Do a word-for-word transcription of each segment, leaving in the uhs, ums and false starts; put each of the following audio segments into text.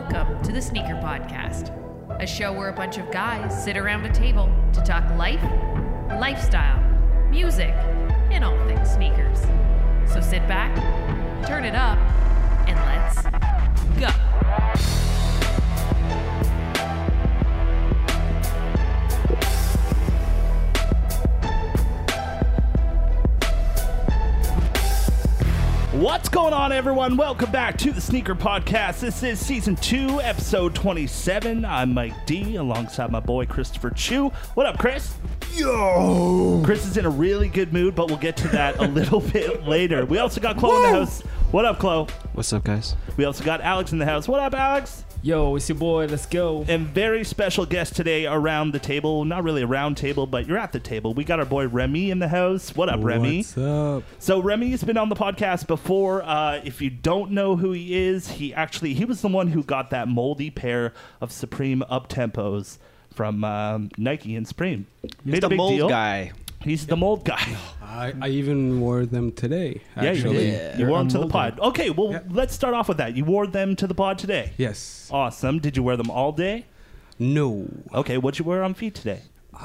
Welcome to the Sneaker Podcast, a show where a bunch of guys sit around a table to talk life, lifestyle, music, and all things sneakers. So sit back, turn it up, and let's go. What's going on, everyone? Welcome back to the Sneaker Podcast. This is season two, episode twenty-seven. I'm Mike D, alongside my boy Christopher Chu. What up, Chris? Yo! Chris is in a really good mood, but we'll get to that a little bit later. We also got Chloe in the house. What up, Chloe? What's up, guys? We also got Alex in the house. What up, Alex? Yo, it's your boy. Let's go. And very special guest today around the table. Not really a round table, but you're at the table. We got our boy Remy in the house. What up, Remy? What's up? So Remy's been on the podcast before. Uh, if you don't know who he is, he actually he was the one who got that moldy pair of Supreme up-tempos from um, Nike and Supreme. He's Made the a big mold deal. guy. He's the mold guy. I, I even wore them today, actually. Yeah, you did. You wore them to the pod. Okay, well, Yeah. let's start off with that. You wore them to the pod today. Yes. Awesome. Did you wear them all day? No. Okay, what'd you wear on feet today?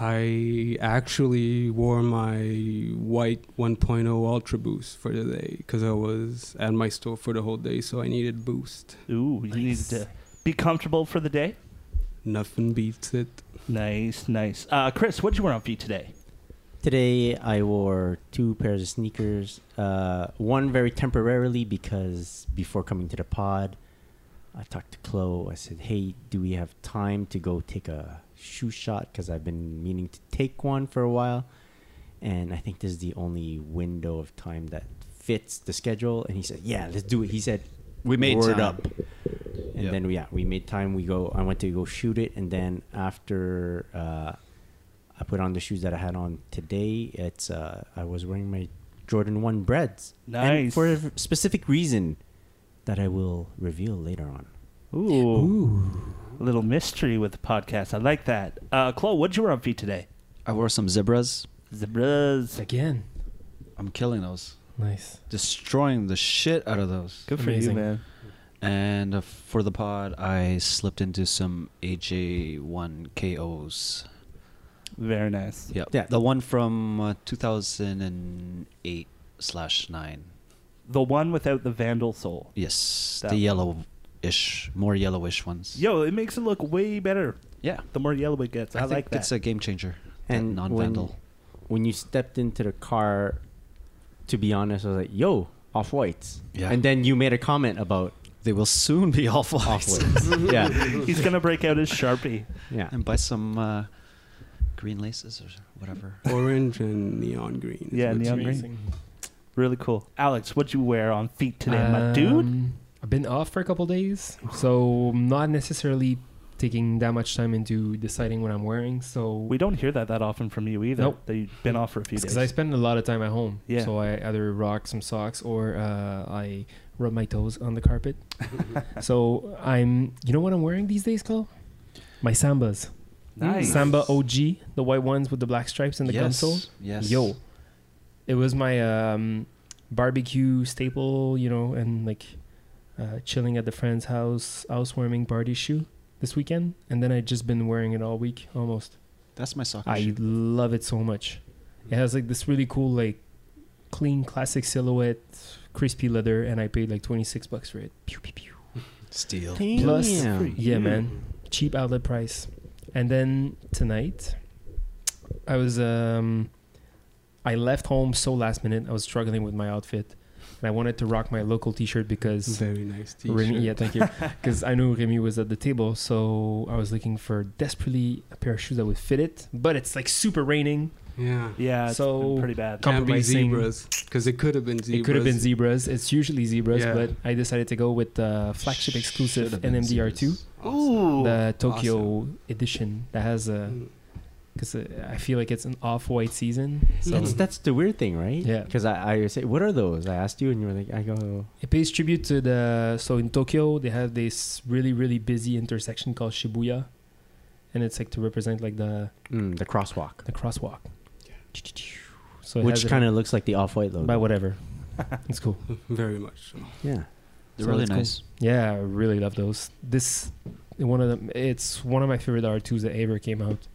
I actually wore my white one point oh Ultra Boost for the day because I was at my store for the whole day, so I needed boost. Ooh, you needed to be comfortable for the day? Nothing beats it. Nice, nice. Uh, Chris, what'd you wear on feet today? Today I wore two pairs of sneakers. Uh, one very temporarily because before coming to the pod, I talked to Chloe. I said, "Hey, do we have time to go take a shoe shot? Because I've been meaning to take one for a while, and I think this is the only window of time that fits the schedule." And he said, "Yeah, let's do it." He said, We made "Word time. up." And Yep. then yeah, we made time. We go. I went to go shoot it, and then after. Uh, I put on the shoes that I had on today. It's uh, I was wearing my Jordan one Breads. Nice. And for a specific reason that I will reveal later on. Ooh. A little mystery with the podcast. I like that. Uh, Chloe, what'd you wear on feet today? I wore some zebras. Zebras. Again. I'm killing those. Nice. Destroying the shit out of those. Good for Amazing. you, man. And uh, for the pod, I slipped into some A J one K Os. Very nice. Yep. Yeah. The one from uh, two thousand eight slash nine. The one without the Vandal sole. Yes. That the one. yellowish, more yellowish ones. Yo, it makes it look way better Yeah. the more yellow it gets. I, I, think like that. it's a game changer. And And non-vandal. When you stepped into the car, to be honest, I was like, "Yo, off whites." Yeah. And then you made a comment about They will soon be off off whites. whites. yeah. He's going to break out his Sharpie. Yeah. And buy some uh, green laces or whatever. Orange and neon green. is Yeah, what's neon green. Amazing. Really cool. Alex, what'd you wear on feet today, my dude? Um, I've been off for a couple days, so I'm not necessarily taking that much time into deciding what I'm wearing. So We don't hear that that often from you either. Nope. That you've been off for a few days. because I spend a lot of time at home. Yeah. So I either rock some socks or uh, I rub my toes on the carpet. So I'm, you know what I'm wearing these days, Cole? My Sambas. Nice. Samba O G, the white ones with the black stripes and the yes. console. Yes. Yo, it was my um, barbecue staple, you know, and like uh, chilling at the friend's house, housewarming party shoe this weekend. And then I just been wearing it all week almost. That's my soccer I shoe. love it so much. It has like this really cool, like clean, classic silhouette, crispy leather, and I paid like twenty-six bucks for it. Pew, pew, pew. Steel. Plus, Damn. yeah, you. man, cheap outlet price. And then tonight, I was um, I left home so last minute. I was struggling with my outfit, and I wanted to rock my local T-shirt because Very nice t-shirt. Remy, yeah, thank you, because I knew Remy was at the table, so I was looking for desperately a pair of shoes that would fit it. But it's like super raining. Yeah. Yeah, it's So- been pretty bad. Com- Can't be compromising. zebras because it could have been zebras. It could have been zebras. It's usually zebras, Yeah. but I decided to go with the flagship exclusive Should've been N M D R two. zebras. Ooh. The Tokyo Awesome. edition that has a Mm. because uh, I feel like it's an off-white season. So That's that's the weird thing, right? Yeah. Because I, I say, what are those? I asked you, and you were like, I go, it pays tribute to the so in Tokyo they have this really really busy intersection called Shibuya, and it's like to represent like the mm, the crosswalk, the crosswalk. So it which has it- kind of looks like the off-white logo. but whatever, it's cool. Very much so. Yeah. They're So really it's cool. nice. Yeah, I really love those. This one of them. It's one of my favorite R twos that ever came out,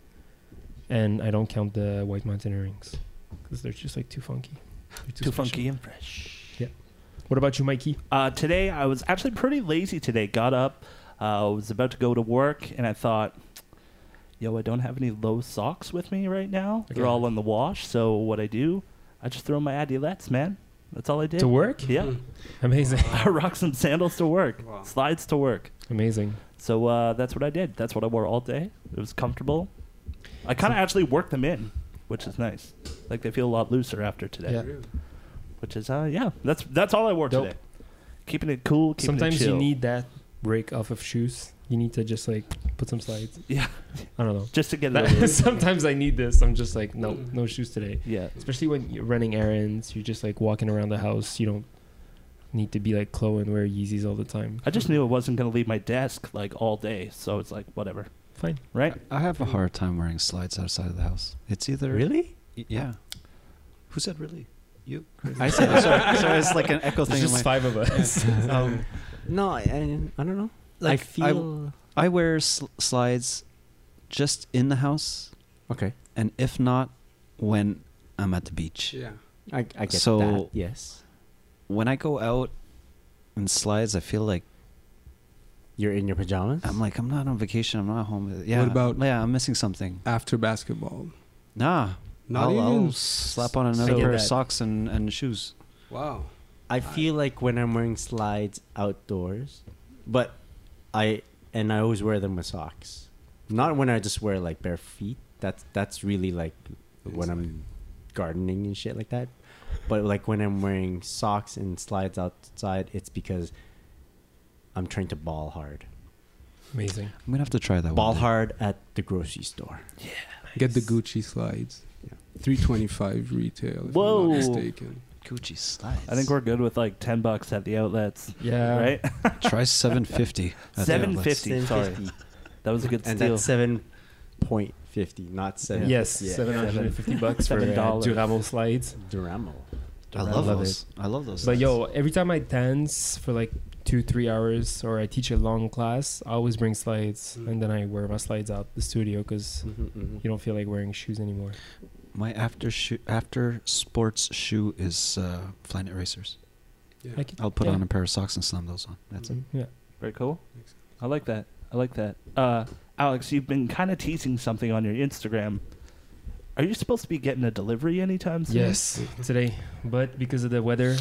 and I don't count the White Mountain earrings because they're just like too funky. They're Too special. funky and fresh. What about you, Mikey? Uh, today, I was actually pretty lazy today. Got up, uh, was about to go to work, and I thought, yo, I don't have any low socks with me right now. Okay. They're all in the wash. So what I do, I just throw my Adilettes, man. That's all I did. To work? Yeah. Amazing, I rock some sandals to work. Wow. Slides to work. amazing. So uh, that's what I did. That's what I wore all day. It was comfortable. I kind of actually worked them in, which is nice. Like they feel a lot looser after today. Yeah. Which is uh yeah. That's that's all I wore Dope. today. Keeping it cool. Keeping Sometimes it chill. you need that break off of shoes. You need to just like put some slides. Yeah. I don't know. Just to get it over. with. Sometimes I need this. I'm just like, no, no shoes today. Yeah. Especially when you're running errands, you're just like walking around the house. You don't need to be like Chloe and wear Yeezys all the time. I just knew I wasn't gonna leave my desk like all day, so it's like whatever, Fine. right? I have a hard time wearing slides outside of the house. It's either Really? Y- yeah. Who said really? You? I said Oh, sorry, sorry, it's like an echo There's thing. in just my- five of us. um, no, I, I, I don't know. Like, I I- feel I wear sl- slides just in the house, okay. and if not, when I'm at the beach. Yeah. I, I get So- that. Yes, When I go out in slides, I feel like you're in your pajamas. I'm like I'm not on vacation. I'm not home. Yeah. What about- Yeah, I'm missing something. After basketball. Nah. Not I'll, even. I'll slap on So- another pair of that- socks and, and shoes. Wow. I feel like when I'm wearing slides outdoors, but I and I always wear them with socks. Not when I just wear like bare feet. That's that's really like when I'm gardening and shit like that. But like when I'm wearing socks and slides outside, it's because I'm trying to ball hard. Amazing. I'm gonna have to try that. Ball one day. hard at the grocery store. Get the Gucci slides. Yeah. three twenty-five retail, if Whoa. I'm not mistaken. Gucci slides. I think we're good with like ten bucks at the outlets, Yeah. right? Try seven fifty. Seven fifty. Sorry, seven fifty. that was a good And steal. that's seven point fifty, not seven. Yes, Yeah. seven hundred and fifty bucks for Seven uh, dollars. Duramo slides. Duramo. I love, love those. I love those. But slides. yo, every time I dance for like two, three hours, or I teach a long class, I always bring slides, Mm. and then I wear my slides out the studio because Mhm, mhm. you don't feel like wearing shoes anymore. my after shoe, after sports shoe is uh, Flyknit Racers. Yeah. I can- I'll put yeah. on a pair of socks and slam those on. That's it. Yeah. Very cool. I like that. I like that. Uh, Alex, you've been kind of teasing something on your Instagram. Are you supposed to be getting a delivery anytime soon? Yes, today, but because of the weather,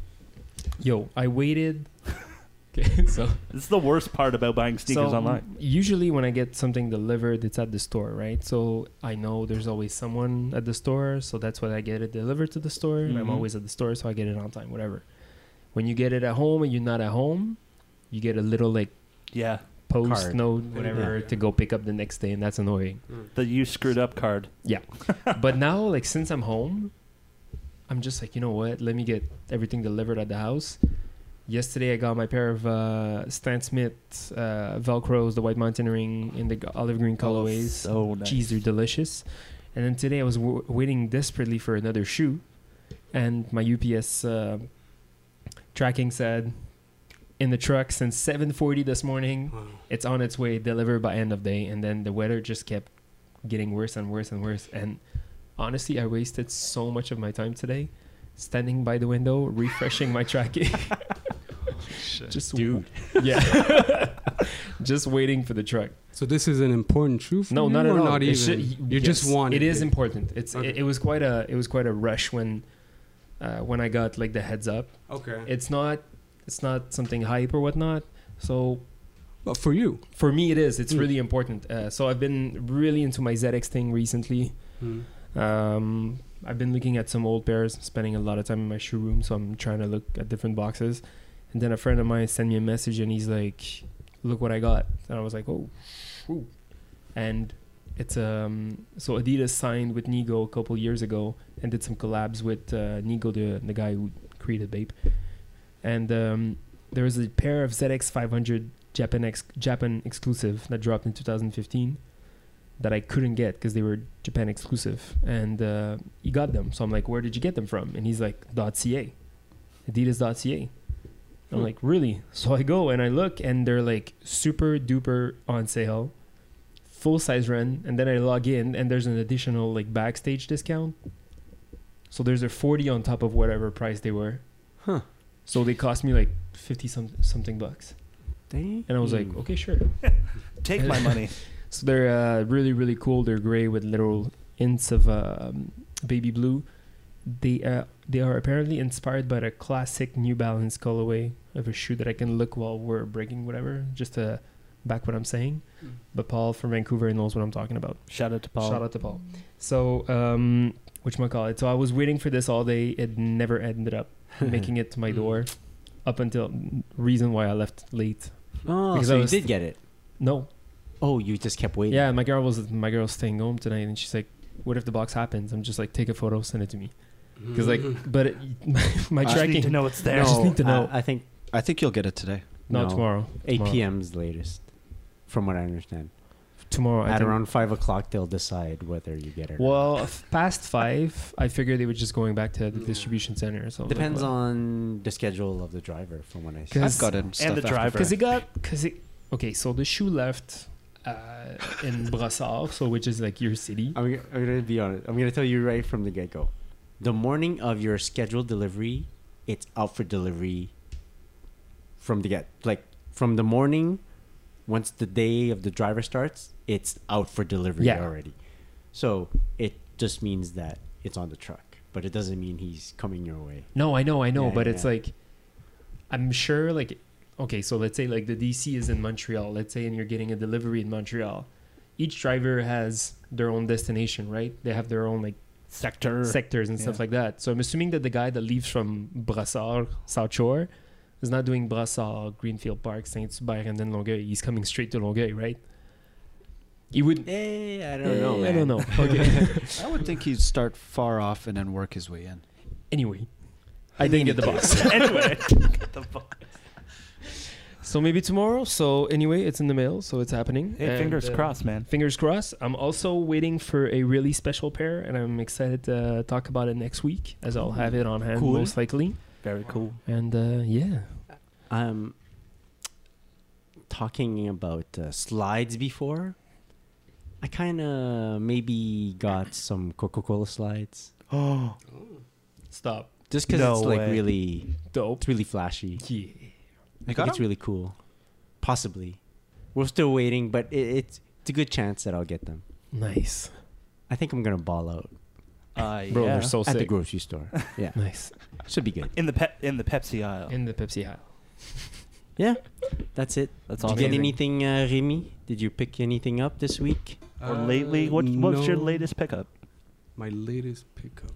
yo, I waited. Okay, so This is the worst part about buying sneakers so online. usually when I get something delivered, it's at the store, right? So I know there's always someone at the store, so that's why I get it delivered to the store. And I'm Mhm. always at the store, so I get it on time, whatever. When you get it at home and you're not at home, you get a little like Yeah, post Card. note, whatever, Yeah. to go pick up the next day, and that's annoying. the you screwed up card. But now, like, since I'm home, I'm just like, you know what? Let me get everything delivered at the house. Yesterday, I got my pair of uh, Stan Smith uh, Velcros, the White Mountain Ring in the g- olive green colorways. So nice. Jeez, they're delicious. And then today, I was w- waiting desperately for another shoe, and my U P S uh, tracking said, in the truck since seven forty this morning. Wow. It's on its way, delivered by end of day. And then the weather just kept getting worse and worse and worse. And honestly, I wasted so much of my time today standing by the window, refreshing my tracking. Just Dude. yeah, just waiting for the truck. So this is an important shoe for No, you, not at or all. not It even? should- you just yes, want it it. is important. It's Okay. it, it was quite a it was quite a rush when uh, when I got like the heads up. Okay. It's not it's not something hype or whatnot. So But for you. for me, it is. It's Mm. really important. Uh, so I've been really into my Z X thing recently. Um, I've been looking at some old pairs, spending a lot of time in my shoe room. So I'm trying to look at different boxes. And then a friend of mine sent me a message, and he's like, "Look what I got." And I was like, "Oh, ooh." And it's um. So Adidas signed with Nigo a couple years ago and did some collabs with uh, Nigo, the the guy who created Bape. And um, there was a pair of Z X five hundred Japan ex- Japan exclusive that dropped in two thousand fifteen that I couldn't get because they were Japan exclusive, and uh, he got them. So I'm like, "Where did you get them from?" And he's like, .ca, Adidas.ca. I'm like, really? So I go and I look, and they're like super duper on sale, full size run. And then I log in, and there's an additional like backstage discount. So there's a forty on top of whatever price they were. Huh. So they cost me like fifty some, something bucks. Dang. And I was like, okay, sure. Take my money. So they're uh, really, really cool. They're gray with little hints of um, baby blue. They uh, they are apparently inspired by the classic New Balance colorway of a shoe that I can look while we're breaking whatever, just to back what I'm saying. Mm. But Paul from Vancouver knows what I'm talking about. Shout out to Paul. Shout out to Paul. So, um, whatchamacallit? So I was waiting for this all day. It never ended up making it to my door up until reason why I left late. Oh, Because so I you was- did get it. No. Oh, you just kept waiting. Yeah, my girl was my girl's staying home tonight, and she's like, "What if the box happens?" I'm just like, "Take a photo, send it to me." Because like, but it, my I just tracking need to know it's there. I just need to know. I, I think I think you'll get it today. not no. tomorrow. eight Tomorrow. p.m.'s latest, from what I understand. Tomorrow. I At think. around five o'clock, they'll decide whether you get it. or Well, f- past five, I figured they were just going back to the distribution center. So not. Depends on the schedule of the driver, from what I see. 'Cause- I've gotten stuff the after driver. because five. it got because it. Okay, so the shoe left uh, in Brassard, so which is like your city. I'm, g- I'm gonna be honest. I'm gonna tell you right from the get go. The morning of your scheduled delivery, it's out for delivery. From the get, like from the morning, once the day of the driver starts, it's out for delivery Yeah. already. So it just means that it's on the truck, but it doesn't mean he's coming your way. No, I know, I know, Yeah, but yeah, it's yeah. like, I'm sure, like, okay, so let's say like the D C is in Montreal, let's say, and you're getting a delivery in Montreal. Each driver has their own destination, right? They have their own like Sector. sectors and stuff Yeah. like that. So I'm assuming that the guy that leaves from Brassard, South Shore, is not doing Brassard, Greenfield Park, Saint-Hubert, and then Longueuil. He's coming straight to Longueuil, right? He would. Eh, I don't Eh, know. I Man. don't know. Okay. I would think he'd start far off and then work his way in. Anyway, I didn't get the box. Anyway. the fuck? So maybe tomorrow. So anyway, it's in the mail, so it's happening. Hey, And, fingers uh, crossed, man. Fingers crossed. I'm also waiting for a really special pair, and I'm excited to talk about it next week, as I'll have it on hand Cool. most likely. Very cool. And uh, yeah, Um, talking about uh, slides before, I kind of maybe got some Coca-Cola slides. Oh, stop. Just because No it's like way. really, Dope. it's really flashy. Yeah. I think it's really cool. Possibly. We're still waiting, but it, it's it's a good chance that I'll get them. Nice, I think I'm gonna ball out uh, bro. yeah. They're so at the sick. grocery store. Yeah, Nice should be good. in the pep in the Pepsi aisle. in the Pepsi aisle. Yeah, that's it. That's Did all. you get Amazing. anything, uh, Remy? Did you pick anything up this week? Or lately, what what's your no. latest pickup? My latest pickup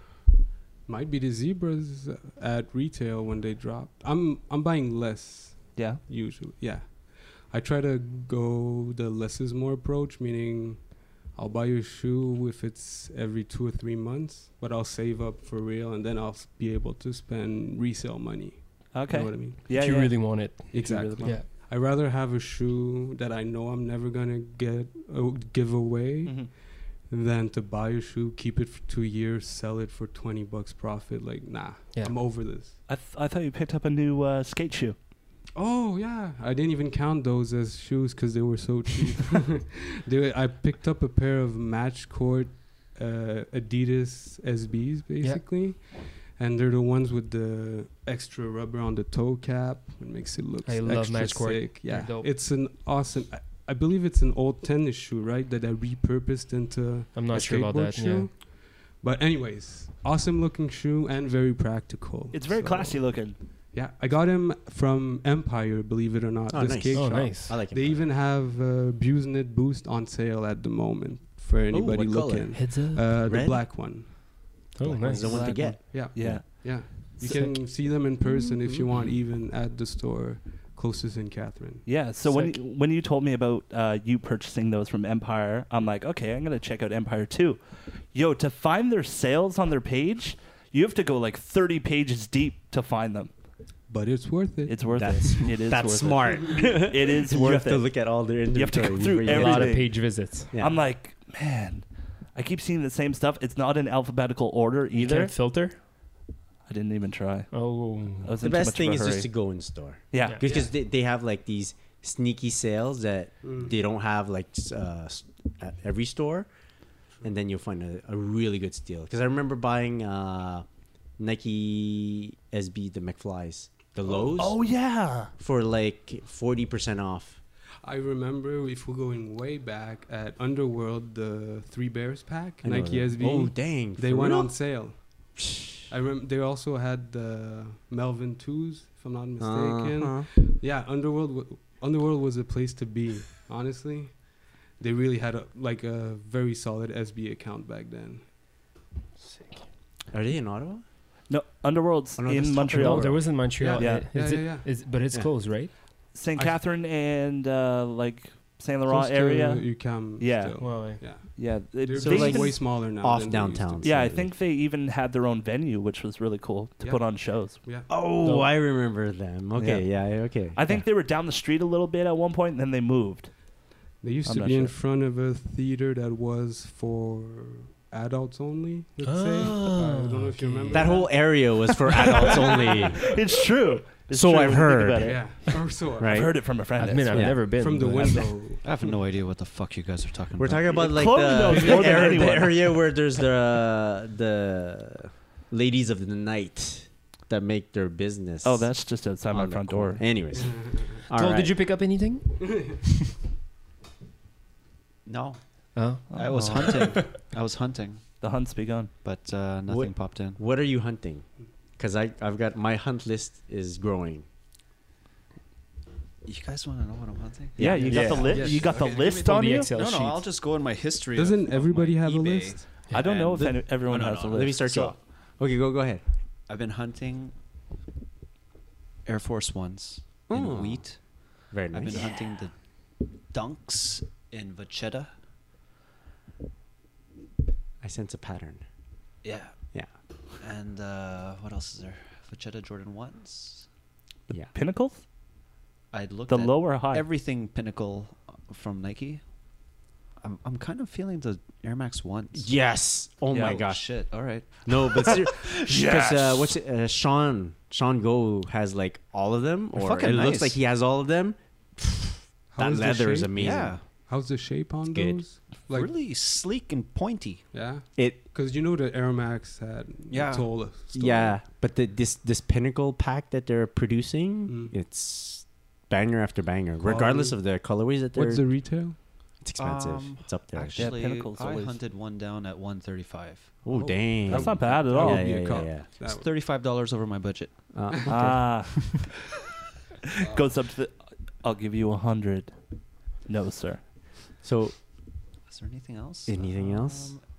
might be the zebras at retail when they drop. I'm I'm buying less Yeah. usually. Yeah, I try to go the less is more approach, meaning I'll buy a shoe if it's every two or three months, but I'll save up for real, and then I'll s- be able to spend resale money. Okay. You know what I mean? Yeah. if you yeah. really want it. Exactly. Yeah. I rather have a shoe that I know I'm never gonna get uh, give away Mhm. than to buy a shoe, keep it for two years, sell it for twenty bucks profit. Like, nah, Yeah. I'm over this. I th- I thought you picked up a new uh, skate shoe. Oh yeah, I didn't even count those as shoes because they were so cheap. they were, I picked up a pair of Match Court uh, Adidas S Bs basically, and they're the ones with the extra rubber on the toe cap. It makes it look I extra love Match Court. sick. They're Yeah, dope. it's an awesome. I, I believe it's an old tennis shoe, right? That I repurposed into I'm a not sure about skateboard that. shoe. But anyways, awesome looking shoe and very practical. It's very So, classy looking. Yeah, I got him from Empire, believe it or not. Oh, the nice. skate Yeah. Oh, shop. nice. I like it. They even have uh, Busenet Boost on sale at the moment for anybody what color? looking. Heads up. Uh, the Red? black one. oh, Black nice. one's the one to Black get. Yeah, Yeah. yeah. You Sick. can see them in person if you Mm-hmm. want, even at the store closest in Catherine. Yeah. So when Sick. you, when you told me about uh, you purchasing those from Empire, I'm like, okay, I'm gonna check out Empire too. Yo, to find their sales on their page, you have to go like thirty pages deep to find them. But it's worth it. It's worth That's it. It is that's worth smart. It. It is you worth have to it. look at all their You have to go inventory through before you A get lot it. of page visits. Yeah. I'm like, man, I keep seeing the same stuff. It's not in alphabetical order You either. can't filter. I didn't even try. Oh. I was The in too best much thing of a is hurry. just to go in store. Yeah. Yeah. Because they, they have like these sneaky sales that Mm. they don't have like s- uh, s- at every store, and then you'll find a, a really good steal. Because I remember buying uh, Nike S B the McFlys, the lows, Oh yeah. for like forty percent off. I remember if we're going way back at Underworld, the Three Bears pack, I know Nike that. S B. Oh dang! They for went real? on sale. I remember they also had the Melvin twos, if I'm not mistaken. Uh-huh. Yeah, Underworld. W- Underworld was a place to be. Honestly, they really had a like a very solid S B account back then. Are they in Ottawa? No, Underworld's Oh, no, that's in Top Montreal. No, there was in Montreal. Yeah. Is Yeah, it- yeah, yeah. is- but it's Yeah. closed, right? Saint I- Catherine and uh, like Saint Close Laurent to area. UQAM. Yeah. Still. Well, I- Yeah. Yeah, it- They're So they like like even- way smaller now. off than they used to downtown. be. yeah, I slightly. think they even had their own venue, which was really cool to Yeah. put on shows. Yeah. Oh, No. I remember them. Okay, yeah, okay. I think they were down the street a little bit at one point, and then they moved. They used I'm to not be in sure. front of a theater that was for adults only. Let's say. Oh, I don't know if you okay. remember that whole area was for adults only. It's true. It's So true I've when you think heard. about it. Yeah. Or so. Right. I've heard it from a friend. I mean, that's I've right. Yeah. never been From the but- window. I have no idea what the fuck you guys are talking We're about. talking about like Chloe the, knows the, more than area, the anyone. area where there's the the ladies of the night that make their business. Oh, that's just outside my on the front corner. door. Anyways, all Cole, right. did you pick up anything? No, Oh. I was Oh. hunting. I was hunting, The hunt's begun. but uh, nothing What- popped in. What are you hunting? Because I I've got my hunt list is growing. You guys want to know what I'm hunting? Yeah, you got Yeah. the list. Yes. You got Okay, the give me list Pull on the you. Excel No, no, sheet. I'll just go in my history. Doesn't of- of everybody my have a eBay. list? I don't know if And any, everyone Oh, no, has no, a no. list. Let me start you So- off. Okay, go go ahead. I've been hunting Air Force Ones in Oh. wheat. Very I've nice. been hunting the Dunks in Vachetta. I sense a pattern. Yeah. Yeah. And uh, what else is there? Vachetta Jordan ones. Yeah. Pinnacles? I looked The at low or high? everything Pinnacle from Nike. I'm I'm kind of feeling the Air Max ones. Yes. Oh Yeah. my Oh, gosh. shit. All right. No, but ser- because Yes. uh, what's it, uh, Sean Sean Go has like all of them, They're or fucking it looks nice. like he has all of them. How That is the leather is shape? amazing. Yeah. How's the shape on good. those? Like, really sleek and pointy. yeah. It Because you know the Air Max had Yeah. its whole story. yeah, but the this this Pinnacle pack that they're producing, Mm. it's banger after banger, regardless of the colorways that they're. What's the retail? it's expensive. Um, it's up there. Actually, Pinnacle's I always- hunted one down at one thirty-five. Oh dang. That's not bad at That all. would Yeah, be a yeah, cop. yeah, yeah. That It's would- thirty-five dollars over my budget. Uh, okay. Ah. Goes up to the. I'll give you a hundred. No, sir. So Is there anything else? Anything else? Um,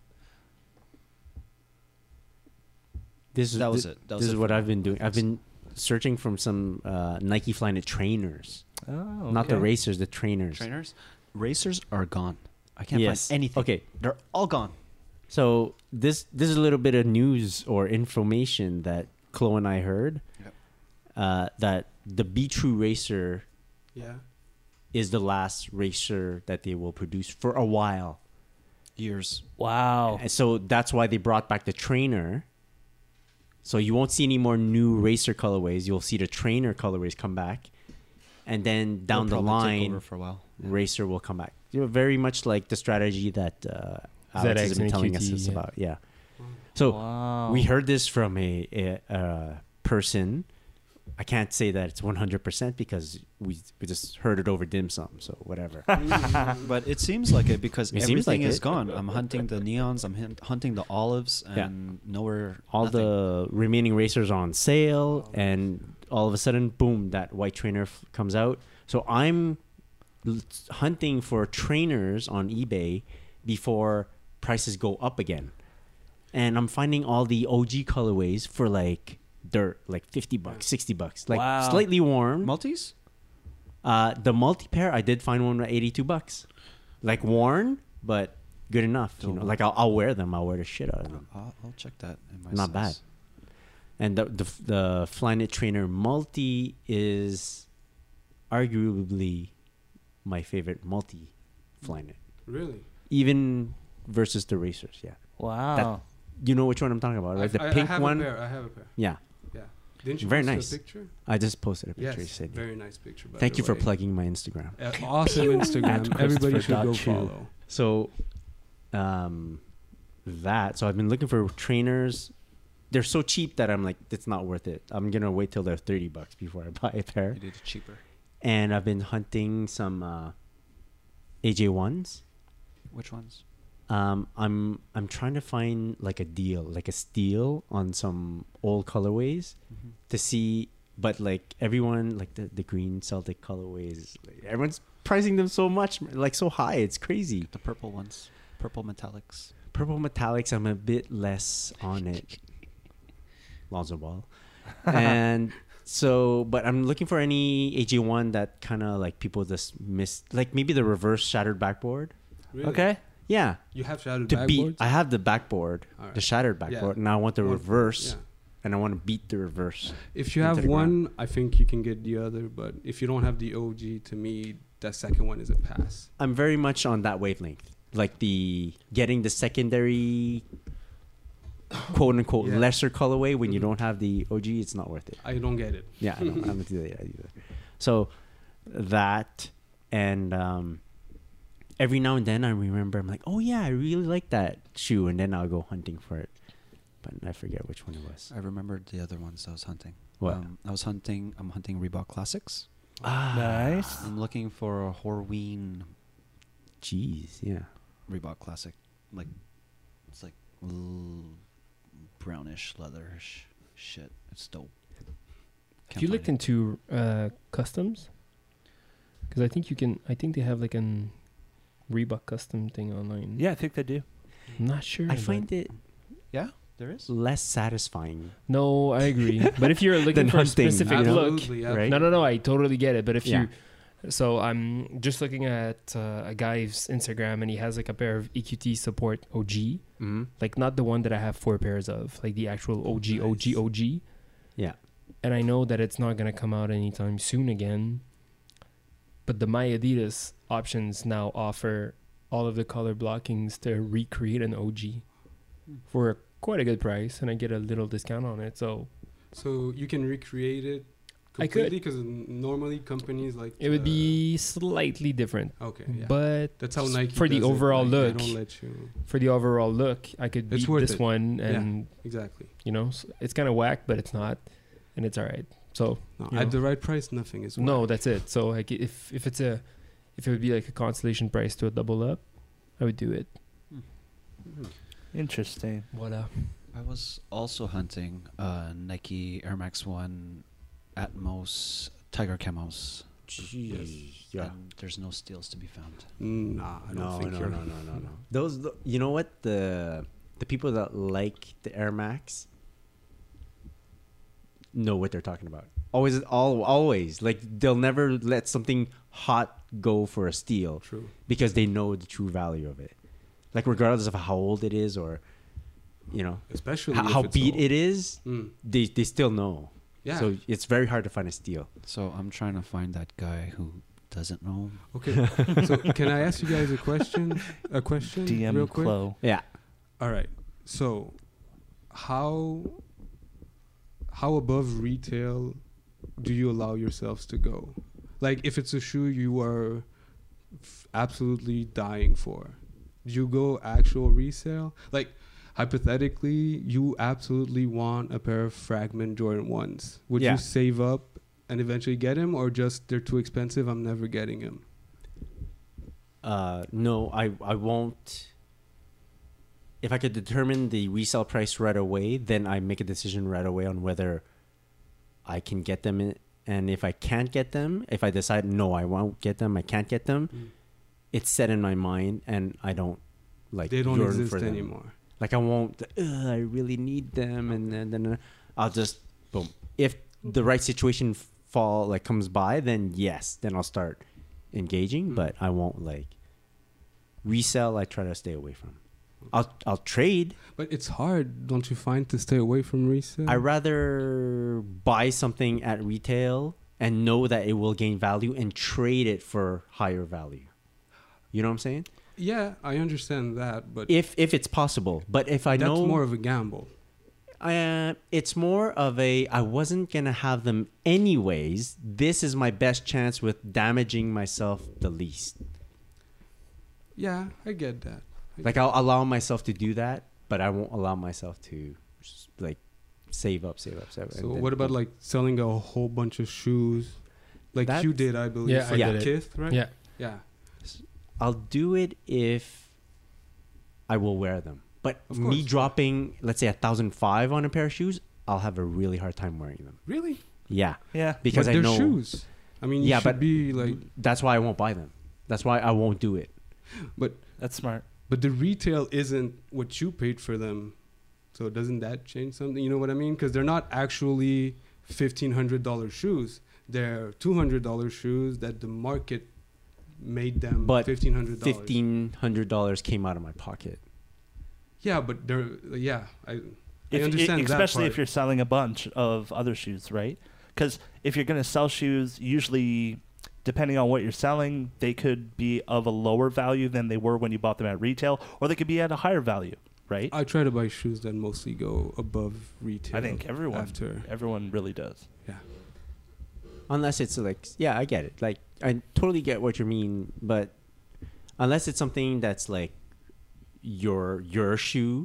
this is That was thi- it. That was this it is for what now. I've been doing. I've been searching from some uh, Nike Flyknit trainers, Oh, not the okay. racers, the trainers. Trainers? Racers are gone. I can't Yes. find anything. Okay. They're all gone. So this this is a little bit of news or information that Chloe and I heard. Yep. Uh, that the Be True Racer yeah. is the last racer that they will produce for a while. Years. Wow. And so that's why they brought back the trainer. So you won't see any more new racer colorways. You'll see the trainer colorways come back. And then down They'll the probably take line, over for a while. Yeah. racer will come back. You know, very much like the strategy that uh, Alex has Z X been and telling Q T, us yeah. about. Yeah. So Wow. we heard this from a, a, a person. I can't say that it's one hundred percent because we we just heard it over dim sum. So whatever. But it seems like it because It seems everything like is it. gone. I'm hunting the neons. I'm hin- hunting the olives, Yeah. and nowhere. All nothing. the remaining racers are on sale, and all of a sudden, boom, that white trainer f- comes out. So I'm l- hunting for trainers on eBay before prices go up again. And I'm finding all the O G colorways for like dirt, like fifty bucks, sixty bucks, like Wow. slightly worn. multis. Uh, the multi pair, I did find one at eighty-two bucks, like worn, but good enough. You know, like I'll, I'll wear them. I'll wear the shit out of them. I'll, I'll check that. In my Not bad. size. And the the the Flyknit Trainer Multi is arguably my favorite multi Flyknit, Really? even versus the racers. Yeah, Wow. you know which one I'm talking about, right? I've- The I, pink I have one. A pair. I have a pair. Yeah, Yeah. Didn't you Very post nice. a picture? I just posted a picture. Yes. Said, Very nice picture. By thank the you for way. plugging my Instagram. Uh, awesome Instagram. At Everybody should go Christopher dot chu. follow. So, um, that. So I've been looking for trainers. They're so cheap that I'm like, it's not worth it. I'm gonna wait till they're thirty bucks before I buy a pair. You did it cheaper. And I've been hunting some uh, A J ones. Which ones? Um, I'm I'm trying to find like a deal, like a steal on some old colorways Mm-hmm. to see. But like everyone, like the, the green Celtic colorways, like, everyone's pricing them so much, like so high. It's crazy. The purple ones. Purple metallics. Purple metallics, I'm a bit less on it. Lonzo Ball. And so, but I'm looking for any A J one that kind of like people just miss, like maybe the reverse shattered backboard. Really? Okay. Yeah. You have shattered To beat, backboards? I have the backboard, Alright. the shattered Yeah. backboard, and I want the One- reverse, Yeah. and I want to beat the reverse. If you into have the ground. one, I think you can get the other. But if you don't have the O G, to me, that second one is a pass. I'm very much on that wavelength, like the getting the secondary, quote unquote, Yeah. lesser colorway when you Mhm. don't have the O G. It's not worth it. I don't get it. Yeah, I don't, I don't do that either. So that, and um, every now and then I remember I'm like, oh yeah, I really like that shoe, and then I'll go hunting for it, but I forget which one it was. I remembered the other ones I was hunting. What? Um, I was hunting. I'm hunting Reebok Classics. Ah, Nice. I'm looking for a Horween jeez, yeah. Reebok Classic. Like, it's like l- brownish, leatherish shit. It's dope. Have Can't you find looked it. into uh, customs? Because I think you can. I think they have like an Reebok custom thing online. Yeah, I think they do. I'm not sure. I but- find it Yeah, there is. less satisfying. No, I agree. But if you're looking Than for hunting, a specific you know? look, Absolutely, yeah. right? no, no, no, I totally get it. But if Yeah. you, so I'm just looking at uh, a guy's Instagram and he has like a pair of E Q T Support O G, Mm-hmm. like not the one that I have four pairs of, like the actual O G, O G, Nice. O G. Yeah. And I know that it's not gonna come out anytime soon again. But the My Adidas options now offer all of the color blockings to recreate an O G for quite a good price, and I get a little discount on it. So So you can recreate it I could. completely because normally companies like it would uh, be slightly different. okay. Yeah. But That's how Nike for the does it, overall like, look, They don't let you. for the overall look, I could It's beat worth this it. one, Yeah. and Exactly. you know, s it's kind of whack, but it's not, and it's all right. So No, You at know. the right price, nothing is. no, whack. that's it. So like if if it's a if it would be like a consolation price to a double up, I would do it. Interesting. Voila. I was also hunting uh, Nike Air Max One Atmos Tiger Camos. Jeez. Yeah. And there's no steals to be found. Mm, Nah, I don't No, think no, you're. no, no, no, no. Those, th- you know what? The the people that like the Air Max know what they're talking about. Always, all, always. Like they'll never let something hot go for a steal True. because they know the true value of it. Like regardless of how old it is or, you know, Especially how, if how it's beat old. it is, Mm. they they still know. Yeah. So it's very hard to find a steal. So I'm trying to find that guy who doesn't know. Okay. So can I ask you guys a question? A question. D M real quick. Chloe. Yeah. All right. So, how how above retail do you allow yourselves to go? Like, if it's a shoe you are f- absolutely dying for, do you go actual resale? Like, hypothetically, you absolutely want a pair of Fragment Jordan ones. Would Yeah. you save up and eventually get him, or just they're too expensive, I'm never getting him? Uh, no, I I won't. If I could determine the resale price right away, then I make a decision right away on whether I can get them. In, and if I can't get them, if I decide no, I won't get them, I can't get them, Mm. it's set in my mind, and I don't like They don't yearn exist for them. anymore. Like I won't. Ugh, I really need them, and then, then I'll just boom. If the right situation fall like comes by, then yes, then I'll start engaging. Mm. But I won't like resell. I try to stay away from. I'll I'll trade. But it's hard, don't you find, to stay away from resale? I rather buy something at retail and know that it will gain value and trade it for higher value. You know what I'm saying? Yeah, I understand that, but If if it's possible, but if I that's know more of a gamble. Uh, it's more of a I wasn't gonna have them anyways. This is my best chance with damaging myself the least. Yeah, I get that. I Like I'll allow myself to do that, but I won't allow myself to just, like save up, save up, save up. So and then- what about like selling a whole bunch of shoes, like That's- you did, I believe, Yeah, for I the did it. Kith, right? Yeah. Yeah. I'll do it if I will wear them. But Of me course. dropping, let's say a thousand five on a pair of shoes, I'll have a really hard time wearing them. Really? Yeah, Yeah. because but I they're know shoes. I mean, you Yeah, should but- be like, that's why I won't buy them. That's why I won't do it. but That's smart. but the retail isn't what you paid for them. So doesn't that change something? You know what I mean? Because they're not actually fifteen hundred dollar shoes. They're two hundred dollar shoes that the market made them But fifteen hundred dollars. Fifteen hundred dollars came out of my pocket. Yeah, but they're yeah. I I If, understand i- that especially part. if you're selling a bunch of other shoes, right? Because if you're going to sell shoes, usually depending on what you're selling, they could be of a lower value than they were when you bought them at retail, or they could be at a higher value, right? I try to buy shoes that mostly go above retail. I think everyone after everyone really does. yeah. Unless it's like, yeah, I get it. Like, I totally get what you mean, but unless it's something that's like your your shoe,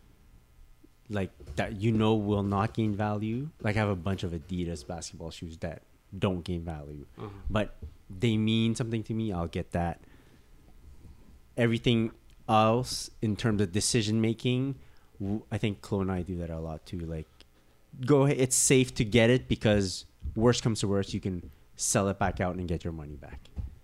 like that you know will not gain value. Like I have a bunch of Adidas basketball shoes that don't gain value, Uh-huh. but they mean something to me. I'll get that. Everything else in terms of decision making, w- I think Chloe and I do that a lot too. Like, go ahead. It's safe to get it because worst comes to worst, you can sell it back out and get your money back,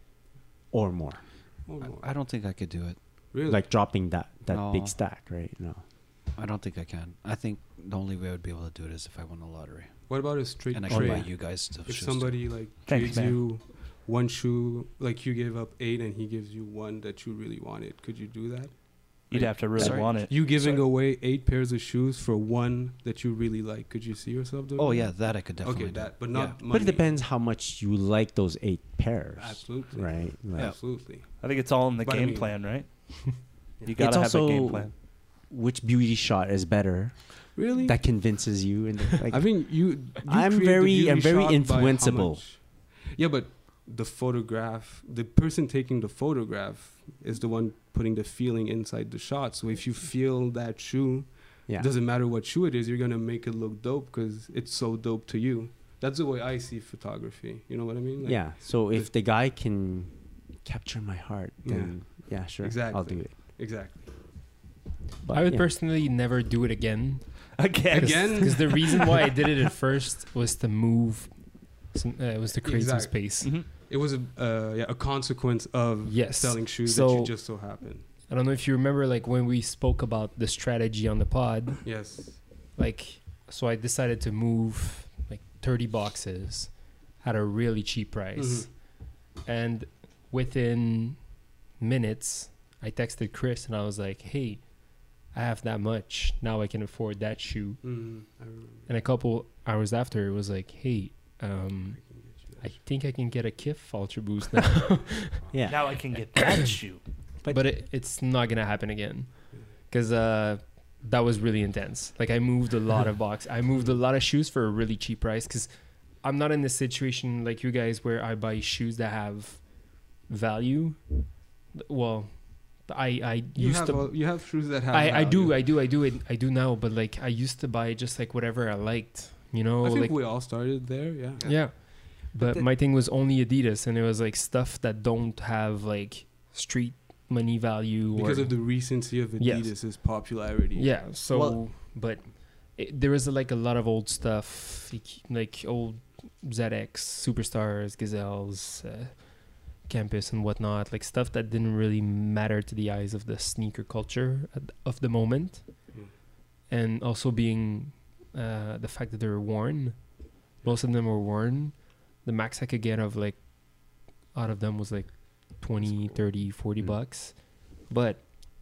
or more. Oh, no. I, I don't think I could do it. Really? Like dropping that that No. big stack, right? No. I don't think I can. I think the only way I would be able to do it is if I won the lottery. What about a straight And I trade? can buy you guys stuff. If shoes somebody like Thanks, trades man. you one shoe, like you gave up eight and he gives you one that you really wanted, could you do that? You'd Like, have to really Sorry. want it. You giving Sorry. away eight pairs of shoes for one that you really like. Could you see yourself doing? Oh that? yeah, that I could definitely Okay, do. that, but Yeah. not. Money. But it depends how much you like those eight pairs, Absolutely. right? Like, Absolutely. I think it's all in the But I game mean- plan, right? You It's gotta have a also game plan. which beauty shot is better Really? that convinces you. And like, I mean, you. you I'm create the very- beauty I'm very shot by how influenceable. much- Yeah, but the photograph, the person taking the photograph is the one putting the feeling inside the shot. So if you feel that shoe, yeah, it doesn't matter what shoe it is, you're gonna make it look dope because it's so dope to you. That's the way I see photography. You know what I mean? Like, yeah. So if the- the guy can capture my heart, Yeah. then yeah, sure, I'll Exactly. do it. Exactly. But, I would yeah. personally never do it again. Again. Again? Because the reason why I did it at first was to move. Some, uh, it was to create Exact- some space. Mhm. It was a uh, yeah a consequence of Yes. selling shoes that So- you just so happen. I don't know if you remember, like when we spoke about the strategy on the pod. Yes. Like, so I decided to move like thirty boxes at a really cheap price, and within minutes, I texted Chris and I was like, "Hey, I have that much now. I can afford that shoe." Mm, I remember. And a couple hours after, it was like, "Hey, um, I can get you that I shoe. think I can get a Kith Ultra Boost now." Yeah, Now I can get that shoe. But- but it, it's not gonna happen again, because uh, that was really intense. Like I moved a lot of box. I moved a lot of shoes for a really cheap price, because I'm not in this situation like you guys where I buy shoes that have value. Well, I I You used have to. all- you have shoes that have. I, I do value. I do I do it I do now, but like I used to buy just like whatever I liked, you know, I think like we all started there. Yeah. yeah. But the- my thing was only Adidas, and it was like stuff that don't have like street money value Because or of the recency of Yes. Adidas's popularity. yeah. So, Well- but it, there was like a lot of old stuff, like, like old Z X Superstars, Gazelles, uh, Campus, and whatnot, like stuff that didn't really matter to the eyes of the sneaker culture at, of the moment, Mm. and also being uh, the fact that they were worn. Most of them were worn. The max I could get of like out of them was like twenty, thirty, forty Mm. bucks. But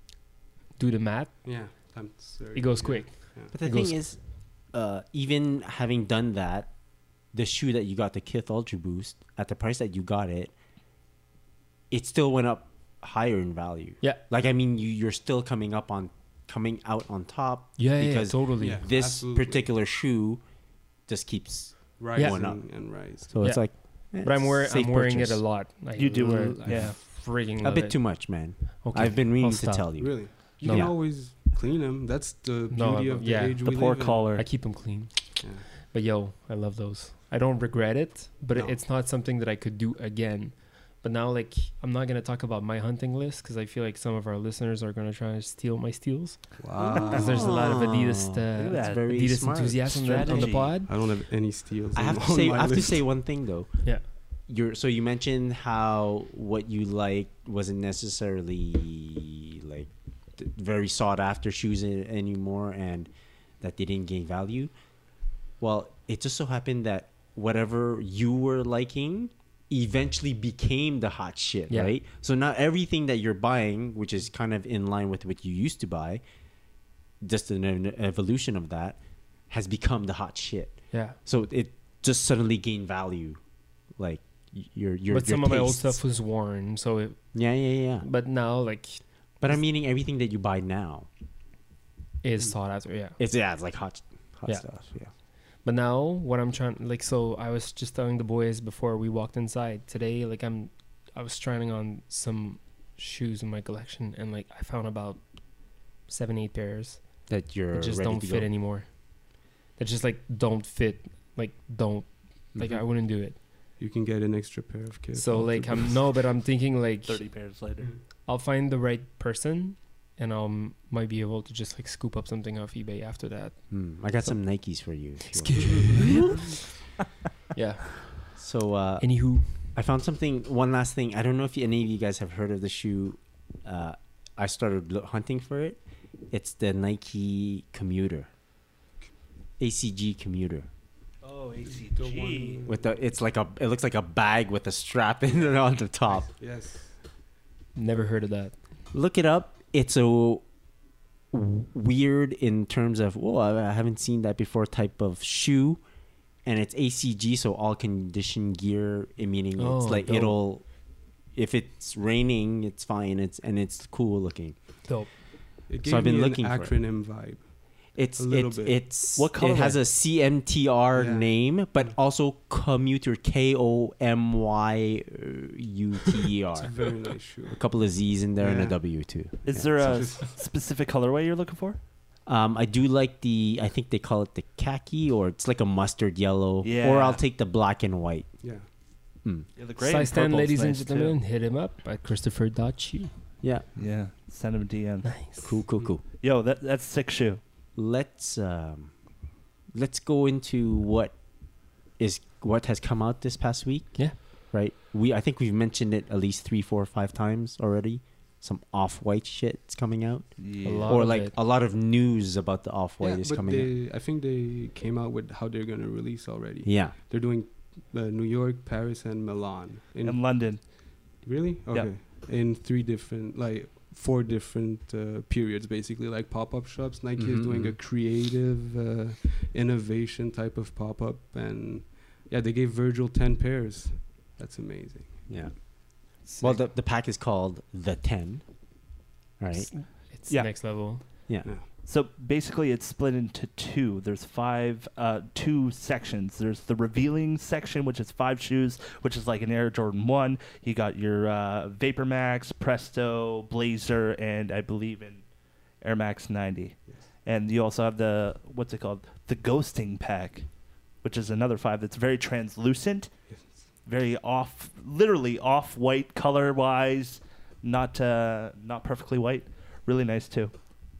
do the math, Yeah. That's very- it goes yeah, quick. yeah. But the It thing goes- is, uh, even having done that, the shoe that you got, the Kith Ultra Boost, at the price that you got it, it still went up higher in value. Yeah. Like I mean, you you're still coming up on coming out on top. Yeah, yeah, because totally. Yeah. this Absolutely. particular shoe just keeps rising going up. and rising. So it's Yeah. like. eh, But I'm it's wearing safe I'm wearing purchase. it a lot. I You do, wear uh, it. I yeah. Freaking A love bit it. too much, man. Okay. I've been meaning I'll to stop. tell you. Really, you No. can always clean them. That's the No, beauty of the yeah. age The we poor live in. collar. I keep them clean. Yeah. But yo, I love those. I don't regret it, but No. it's not something that I could do again. But now, like, I'm not gonna talk about my hunting list because I feel like some of our listeners are gonna try to steal my steals. Wow. Because there's a lot of Adidas, Look at uh, that. very Adidas smart. enthusiasm on the- on the Strategy. pod. I don't have any steals. I have on to say. my I have to list. say one thing though. Yeah. You're so you mentioned how what you like wasn't necessarily like th- very sought after shoes a- anymore, and that they didn't gain value. Well, it just so happened that whatever you were liking eventually became the hot shit, Yeah. right? So now everything that you're buying, which is kind of in line with what you used to buy, just an an evolution of that, has become the hot shit. Yeah. So it just suddenly gained value, like y- your your. But your some of my old tastes. stuff was worn, so it. Yeah, yeah, yeah. But now, like, But I'm meaning everything that you buy now. is sought after. Yeah. It's yeah, it's like hot, hot Yeah. stuff. Yeah. But now, what I'm trying, like, so I was just telling the boys before we walked inside today, like, I'm, I was trying on some shoes in my collection, and like, I found about seven, eight pairs That you're that just ready don't to fit go. anymore. That just like don't fit, like don't, like I Mhm. wouldn't do it. You can get an extra pair of kids. So like I'm no, but I'm thinking like thirty pairs later. I'll find the right person, and I'll m- might be able to just like scoop up something off eBay after that. Hmm, I got So- some Nikes for you. if you want. Yeah. So uh, Anywho, I found something. One last thing. I don't know if any of you guys have heard of the shoe. Uh, I started lo- hunting for it. It's the Nike Commuter, A C G Commuter. Oh, A C The G. one- With the, it's like a, it looks like a bag with a strap in it on the top. Yes. never heard of that. Look it up. It's a w- weird in terms of, whoa, I I haven't seen that before type of shoe. And it's A C G, so all condition gear, eh, meaning it's Oh, like dope. it'll, if it's raining, it's fine. It's and it's cool looking. Dope. It gave So I've been me looking an for it. acronym vibe. It's A little it's bit. it's What it has colorway? a C M T R Yeah. name, but also commuter, K O M Y U T E It's a R. very nice shoe. A couple of Z's in there and a Yeah. W too. Is Yeah. there a Just- specific colorway you're looking for? Um, I do like the. I think they call it the khaki, or it's like a mustard yellow. Or Yeah. I'll take the black and white. Yeah. Mm. Yeah, the Size ten, ladies and gentlemen, hit him up at Christopher Dachi. Yeah. Yeah, send him a D M. Nice. Cool. Cool. Cool. Yo, that that's sick shoe. Let's um, let's go into what is what has come out this past week. Yeah. Right. We I think we've mentioned it at least three, four, five times already. Some off-white shit's coming out, Yeah. lot or of like it. a lot of news about the off-white Yeah, is but coming out. they, I think they came out with how they're gonna release already. Yeah. They're doing uh, New York, Paris, and Milan. In, In London. really? Yeah. Okay. In three different, like four different uh, periods, basically, like pop-up shops. Nike Mhm, is doing a mhm. creative, uh, innovation type of pop-up, and yeah, they gave Virgil ten pairs. That's amazing. Yeah. Well, the the pack is called the ten. Right. It's, it's Yeah. next level. Yeah. Yeah. So basically, it's split into two. There's five, uh, two sections. There's the revealing section, which is five shoes, which is like an Air Jordan One. You got your uh, Vapor Max, Presto, Blazer, and I believe in Air Max ninety. Yes. And you also have the what's it called, the Ghosting Pack, which is another five that's very translucent, Yes. very off, literally off white color wise, not uh, not perfectly white. Really nice too.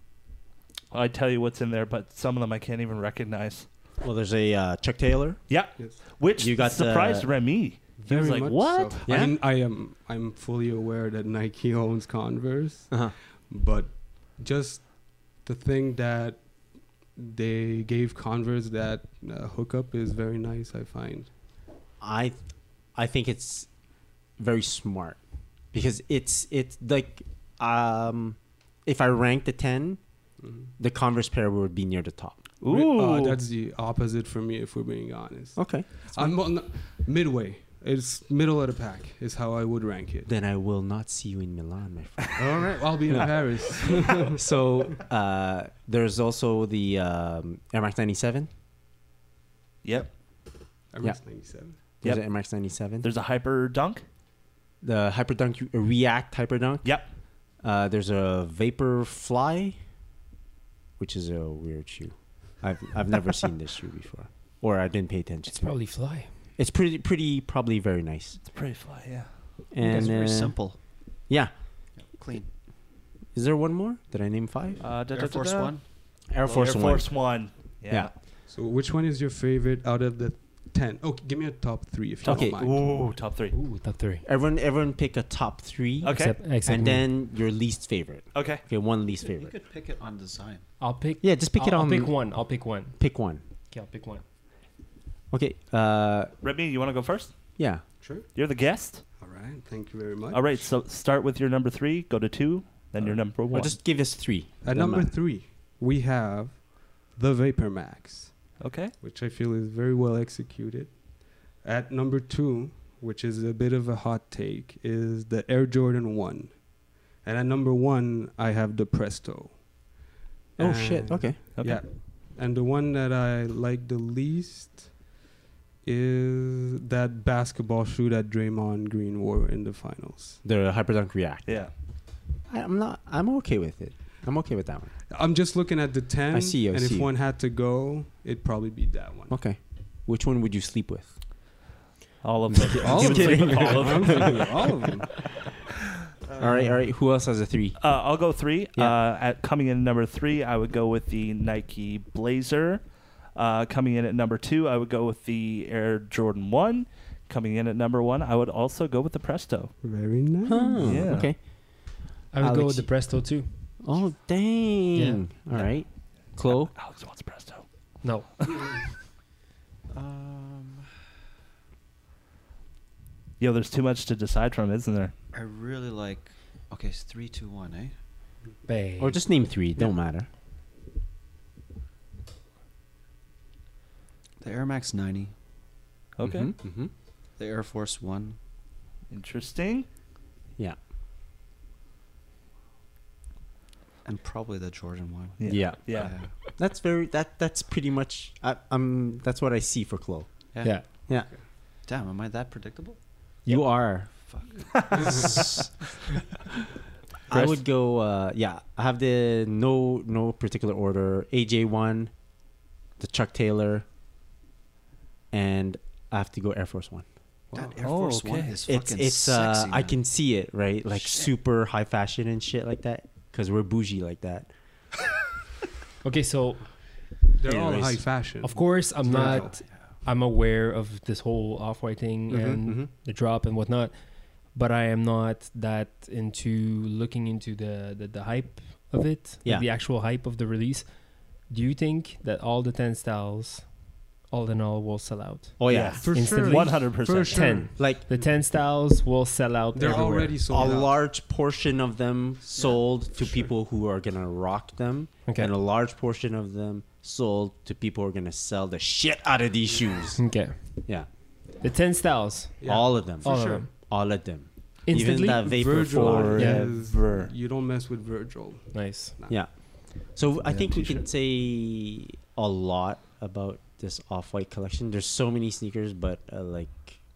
I tell you what's in there, but some of them I can't even recognize. Well, there's a uh, Chuck Taylor. Yeah, Yes. which You got surprised the- Remy. He was Very like, much "What?" so. Yeah? I mean, I am. I'm fully aware that Nike owns Converse, Uh-huh. but just the thing that they gave Converse that uh, hookup is very nice. I find. I I think it's very smart because it's it's like um if I ranked the ten, Mhm. the Converse pair would be near the top. Ooh, Uh, that's the opposite for me, if we're being honest. Okay. I'm well, no, midway. It's middle of the pack is how I would rank it. Then I will not see you in Milan, my friend. All right, I'll be in Paris. So uh, there's also the um, Air Max ninety-seven. Yep. Air Max ninety-seven. There's Yep. an Air Max ninety-seven. There's a Hyper Dunk. The Hyperdunk React Hyperdunk. Yep. Uh, there's a Vapor Fly, which is a weird shoe. I've I've never seen this shoe before, or I didn't pay attention. It's to probably it. fly. It's pretty pretty probably very nice. It's pretty fly, yeah. And It's very uh, simple, Yeah. clean. Is there one more? Did I name five? Uh, da, da, Air da, Force da. One. Air Force Air One. Force One. Yeah. Yeah. So which one is your favorite out of the ten? Oh, give me a top three if you Okay. don't mind. Ooh, top three. Ooh, top three. Everyone everyone pick a top three. Okay. Except, except And me. then your least favorite. Okay. Okay, one least You favorite. could pick it on design. I'll pick. Yeah, just pick I'll, it on. I'll pick one. I'll pick one. Pick one. Okay, I'll pick one. Okay. Uh, Remy, you want to go first? yeah. Sure. You're the guest. All right. Thank you very much. All right, so start with your number three, go to two, then your number one. Or just give us three. At Doesn't number matter. three, we have the Vapor Max, Okay. which I feel is very well executed. At number two, which is a bit of a hot take, is the Air Jordan one. And at number one, I have the Presto. Oh shit. And- Okay. Okay. Yeah. And the one that I like the least is that basketball shoe that Draymond Green wore in the finals. The Hyperdunk React. Yeah. I, I'm not. I'm okay with it. I'm okay with that one. I'm just looking at the ten, I see you, I and see if you. one had to go, it'd probably be that one. Okay. Which one would you sleep with? All of them. All You of would sleep them. with all of I'm them. thinking of all of them. all right. All right. Who else has a three? Uh, I'll go three. Yeah. Uh, at coming in at number three, I would go with the Nike Blazer. Uh, coming in at number two, I would go with the Air Jordan one. Coming in at number one, I would also go with the Presto. Very nice. Huh, Yeah. Okay. I would go Alex, with the Presto too. Oh dang. All right. Chloe. Alex wants Presto. No. Um, Yo, there's too much to decide from, isn't there? I really like. Okay, it's three, two, one, eh? Babe. Or just name three. Don't matter. The Air Max ninety, Okay. Mhm, mhm. the Air Force One, Interesting. Yeah. and probably the Jordan One. Yeah. Yeah. Yeah. That's very. That. That's pretty much. I, I'm. That's what I see for Chloe. Yeah. Yeah. Yeah. Damn, am I that predictable? You are. Fuck. I Chris? would go. Uh, yeah, I have the no no particular order. A J one, the Chuck Taylor, and I have to go Air Force One. That Air Oh, Force One okay. is It's fucking it's. Uh, sexy. I man. can see it right, like Shit. super high fashion and shit like that. Cause we're bougie like that. Okay, so They're all Anyways. high fashion. of course I'm Virgil. not. I'm aware of this whole off-white thing Mhm, and mhm. the drop and whatnot, but I am not that into looking into the the, the hype of it, like Yeah. the actual hype of the release. Do you think that all the ten styles, all in all, will sell out? Oh yeah, Yes. For Instantly. sure. one hundred For percent. sure. ten. like The ten styles will sell out. They're everywhere. already a sold out. large portion of them sold to sure. people who are gonna rock them, Okay. and a large portion of them sold to people who are gonna sell the shit out of these shoes. Okay. Yeah, The ten styles. Yeah. all of them. all sure. of them. All of them. Instantly. Even that Vapor Virgil four. is, Forever. you don't mess with Virgil. Nice. Yeah. So I Yeah, think we t-shirt. can say a lot about this off-white collection. There's so many sneakers, but uh, like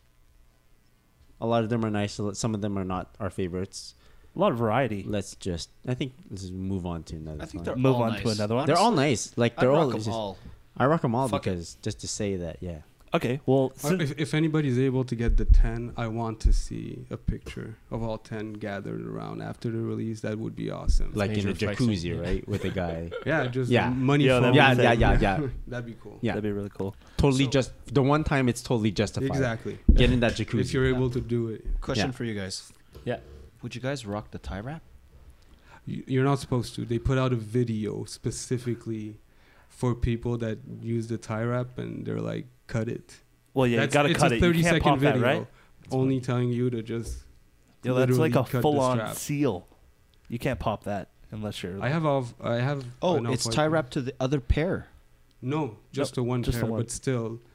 a lot of them are nice. a lot- Some of them are not our favorites. A lot of variety. Let's just. I think let's just move on to another. I think one. they're Move all on nice. to another one. They're all nice. Like I'd they're rock all. 'em it's just- all. I rock them all Fuck it. because just to say that, yeah. Okay, well, Uh, sin- if, if anybody's able to get the ten, I want to see a picture of all ten gathered around after the release. That would be awesome. Like in a Major flexing, jacuzzi, yeah. right, with a guy. yeah, just Yeah. money. Yeah, that'd photos. be Yeah, sick. yeah, yeah, yeah. That'd be cool. Yeah, that'd be really cool. totally So- just the one time it's totally justified. Exactly. Get in that jacuzzi. If you're able to do it, Question Yeah. for you guys. Yeah. Would you guys rock the tie wrap? You- you're not supposed to. They put out a video specifically for people that use the tie wrap, and they're like, "Cut it." Well, yeah, That's- you gotta it's cut a it. You thirty can't second pop that, video, right? only telling you to just. Yeah, that's like literally a cut the full-on strap. seal. You can't pop that unless you're. I have all. I have. Oh, an it's off-white tie pair. wrap to the other pair. No, just the one just the pair, one. but still,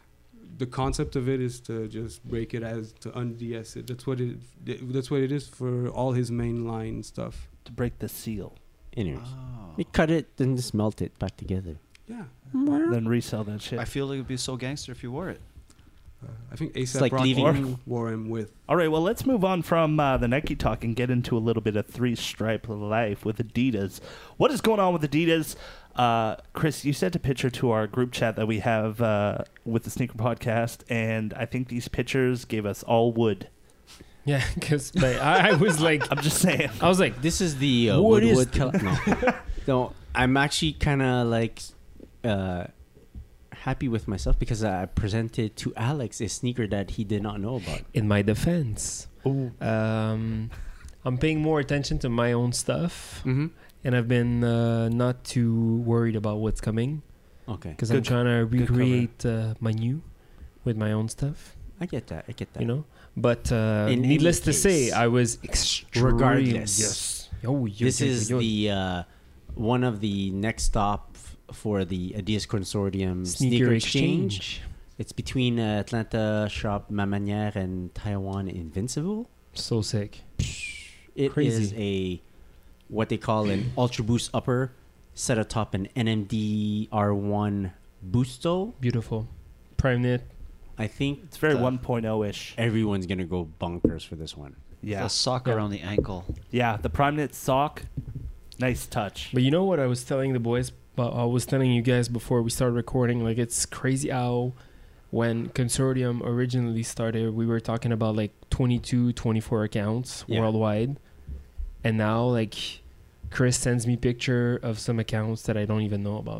the concept of it is to just break it as to un-de-ess it. That's what it. That's what it is for all his mainline stuff. To break the seal, Anyways, Oh. we cut it, then just melt it back together. Yeah, then resell that shit. I feel like it would be so gangster if you wore it. uh, I think ASAP like Rocky leaving- wore him with. All right, well, let's move on from uh, the Nike talk and get into a little bit of three stripe life with Adidas. What is going on with Adidas? Uh, Chris, you sent a picture to our group chat that we have uh, with the Sneaker Podcast, and I think these pictures gave us all wood. Yeah, because I, I was like, I'm just saying. I was like, This is the uh, What is Woodwood. Col- no, no, I'm actually kind of like uh, happy with myself because I presented to Alex a sneaker that he did not know about. in my defense, um, I'm paying more attention to my own stuff, Mm-hmm. and I've been uh, not too worried about what's coming Okay, because I'm Good- trying to good cover. recreate uh, my new with my own stuff. I get that. I get that. You know, but uh, In needless any to say, case, I was extreme. regardless. Yes. Yo, yo, this yo, yo, is yo. the uh, one of the next stop f- for the Adidas Consortium sneaker, Sneaker exchange. Exchange. It's between uh, Atlanta shop Ma Manière and Taiwan Invincible. So sick. It is Crazy. a what they call an Ultra Boost upper set atop an N M D R one Boosto. Beautiful. Prime knit. I think It's very the- 1.0-ish. everyone's gonna go bonkers for this one. Yeah. The sock Yeah. around the ankle. Yeah, the Prime Knit sock, nice touch. But you know what I was telling the boys? But I was telling you guys before we started recording. Like it's crazy how when Consortium originally started, we were talking about like twenty-two, twenty-four accounts Yeah. worldwide, and now like Chris sends me picture of some accounts that I don't even know about.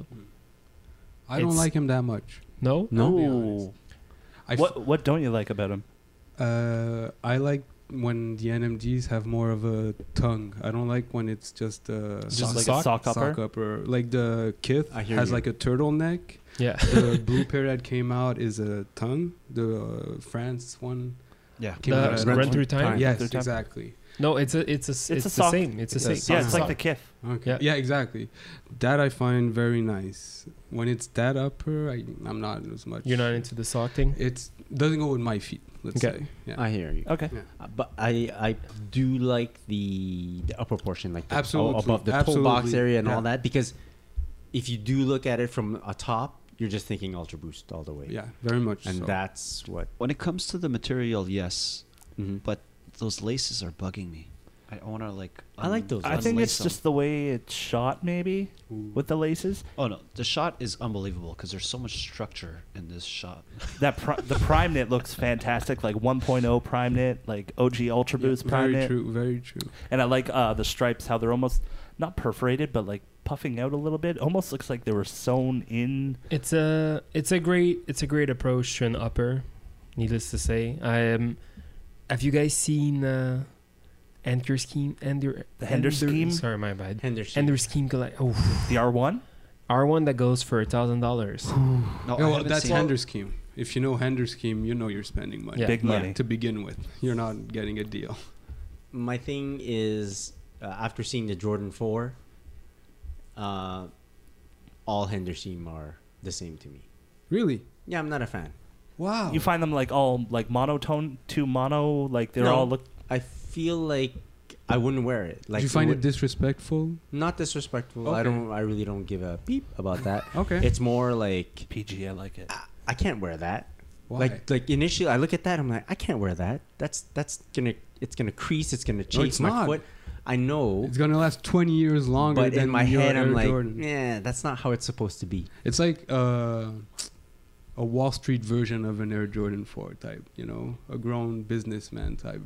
I don't It's- like him that much. No, No, Ooh. I f- What What don't you like about him? Uh, I like when the N M Ds have more of a tongue. I don't like when it's just uh, Just Just a like sock? a sock upper? sock upper. Like the Kith I hear has you. like a turtleneck. yeah, The blue pair that came out is a tongue. The uh, France one Yeah. came The out as run a through tongue. time? Time. Yes, Through time. exactly. no, it's a it's a it's, a the sock. same. It's the It's a same. sock. Yeah, it's like sock. the Kith. Okay. Yeah. Yeah. exactly. That I find very nice. When it's that upper, I I'm not as much. You're not into the sock thing. It's doesn't go with my feet. Let's Okay. say. Yeah. I hear you. Okay. Yeah. Uh, but I I do like the the upper portion, like the, Absolutely. above the toe box Absolutely. area and all Yeah. that, because if you do look at it from a top, you're just thinking Ultra Boost all the way. Yeah, very much. and so. that's what. When it comes to the material, yes, Mhm. but those laces are bugging me. I want to like. I like those I think unlace it's them. just the way it's shot, maybe, with the laces. Oh no, the shot is unbelievable because there's so much structure in this shot. That pri- the Prime Knit looks fantastic, like 1.0 Prime Knit, like O G Ultra Yeah, Boost Prime very Knit. true. Very true. And I like uh, the stripes, how they're almost not perforated, but like puffing out a little bit. Almost looks like they were sewn in. It's a it's a great it's a great approach to an upper. Needless to say, I um, have you guys seen uh, Ender Scheme? Ender The Hender Scheme? Sorry, my bad. Henderson. Ender Scheme collect. Oh, The R one? R one that goes for a thousand dollars. No, Yeah, I well, haven't that's seen- Hender Scheme. If you know Hender Scheme, you know you're spending money. Yeah. Big Yeah. money. To begin with, you're not getting a deal. My thing is, uh, after seeing the Jordan four, uh, all Henderson are the same to me. Really? Yeah, I'm not a fan. Wow. You find them like all like monotone, two mono, like they're No. all look. I feel like I wouldn't wear it. Like Did you find would- it disrespectful? not disrespectful. I Okay. don't. I really don't give a beep about that. Okay. It's more like P G, I like it. I can't wear that. Why? Like like initially, I look at that. I'm like, I can't wear that. That's that's gonna it's gonna crease. It's gonna chase it's my not. foot. I know, it's gonna last twenty years longer but than in my your head, I'm Air like, Jordan. yeah, that's not how it's supposed to be. It's like uh, a Wall Street version of an Air Jordan four type. You know, a grown businessman type.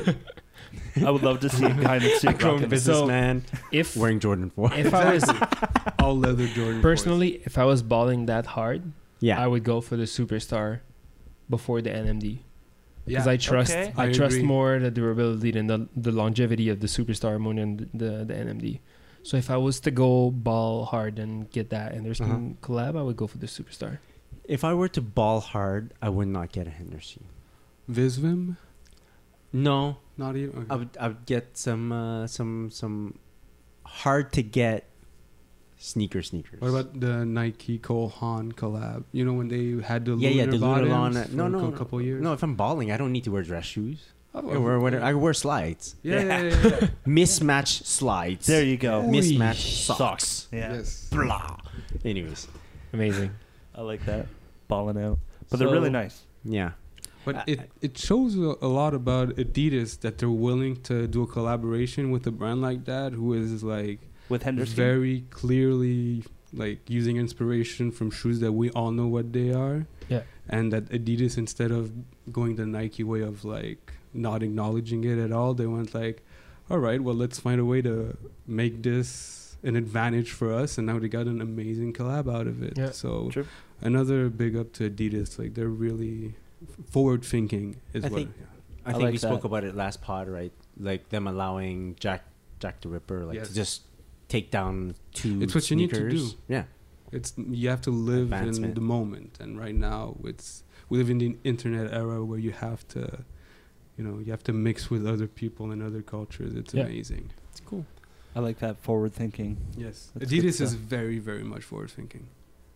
I would love to see a guy in the suit Grown rocking- businessman If wearing Jordan four. if I was All leather Jordan. personally, if I was balling that hard, Yeah, I would go for the Superstar before the N M D. Because Yeah. I trust Okay. I, I trust agree. more the durability than the the longevity of the Superstar more than the the N M D. So if I was to go ball hard and get that and there's Uh-huh. collab, I would go for the Superstar. if I were to ball hard, I would not get a Henderson. Visvim? No, Not even. Okay. I would I would get some uh, some some hard to get sneaker sneakers. What about the Nike Cole Haan collab? You know when they had the yeah, lunar yeah, the bottoms Lunarlon. uh, for No, a no, cou- no. couple years. No, if I'm balling, I don't need to wear dress shoes. Oh, I wear, wear, I wear slides. yeah, yeah, yeah, yeah, yeah. Mismatched slides. There you go. Mismatched socks. Socks. Yeah. Yes. Blah. Anyways, Amazing. I like that. Balling out. But they're really So- nice. yeah. But I- it, it shows a, a lot about Adidas that they're willing to do a collaboration with a brand like that who is like With Henderson. very clearly like using inspiration from shoes that we all know what they are. Yeah. And that Adidas, instead of going the Nike way of like not acknowledging it at all, they went like, all right, well, let's find a way to make this an advantage for us. And now they got an amazing collab out of it. Yeah. So True. another big up to Adidas. Like they're really forward thinking is I what. think- yeah. I I think like we spoke that. about it last pod, right? Like them allowing Jack Jack the Ripper, like Yes. to just take down two. It's what you need to sneakers. do. Yeah. It's you have to live in Advancement. the moment, and right now it's we live in the internet era where you have to, you know, you have to mix with other people and other cultures. It's Yeah. amazing. It's cool. I like that forward thinking. Yes, That's good Adidas is stuff. very, very much forward thinking.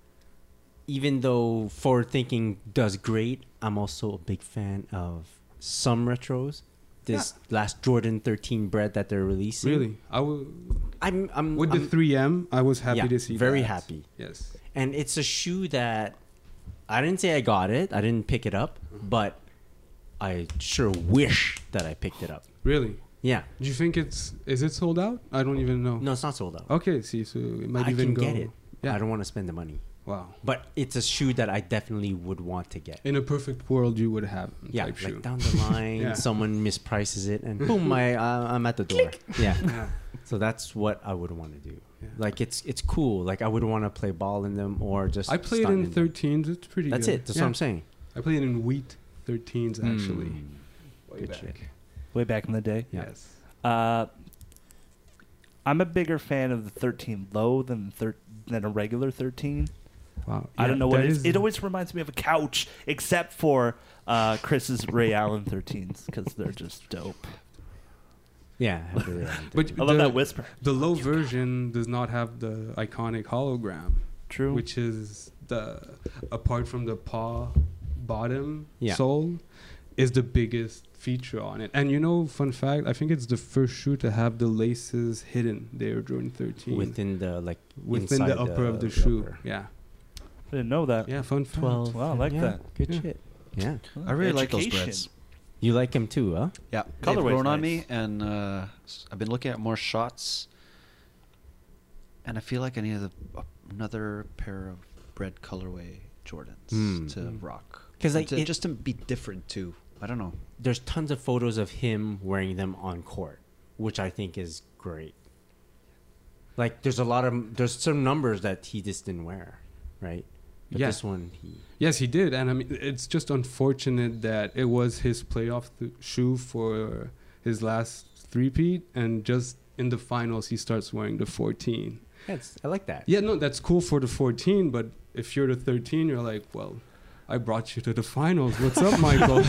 Even though forward thinking does great, I'm also a big fan of some retros. This last Jordan thirteen bread that they're releasing. Really, I will I'm I'm with I'm, the three M. I was happy yeah, to see. very that. happy. Yes, And it's a shoe that I didn't say I got it. I didn't pick it up, but I sure wish that I picked it up. really. Yeah. Do you think it's is it sold out? I don't even know. No, it's not sold out. Okay, see, so it might I even can go. get it. Yeah. I don't want to spend the money. Wow. But it's a shoe that I definitely would want to get. In a perfect world, you would have Yeah, type like shoe. down the line, Yeah. someone misprices it, and boom, I uh, I'm at the door. Yeah, Yeah. so that's what I would want to do. Yeah. Like it's it's cool. Like I would want to play ball in them or just. I played stunt in them. thirteens. It's pretty That's good. it. That's Yeah. what I'm saying. I played in wheat thirteens actually. Mm. Way Good back. shit. Way back in the day. Yeah. Yes. Uh, I'm a bigger fan of the thirteen low than thir- than a regular thirteen. Wow. I Yeah, don't know what that it is. is- It always reminds me of a couch, except for uh, Chris's Ray Allen thirteens because they're just dope. Yeah. I have the real one. But I love the, that whisper. the low version does not have the iconic hologram, True. which is the apart from the paw bottom Yeah. sole, is the biggest feature on it. And you know, fun fact, I think it's the first shoe to have the laces hidden. The Air Jordan thirteen within the like within inside the upper of the shoe. upper. Yeah. I didn't know that. Yeah. Fun fact. Twelve. Wow, I like yeah, that. Good Yeah. shit. Yeah. I really like those Education. breads. You like him too, huh? Yeah, Colorway's they've grown on nice. me, and uh, s- I've been looking at more shots, and I feel like I need a, another pair of bread colorway Jordans Mm. to Mm. rock. 'Cause, And like, to, it- just to be different too. I don't know. There's tons of photos of him wearing them on court, which I think is great. Like there's a lot of there's some numbers that he just didn't wear, right? But Yeah. this one he Yes, he did, and I mean, it's just unfortunate that it was his playoff th- shoe for his last three-peat, and just in the finals he starts wearing the fourteen. That's, I like that. Yeah, no, that's cool for the fourteen, but if you're the thirteen, you're like, well, I brought you to the finals. What's up, Michael?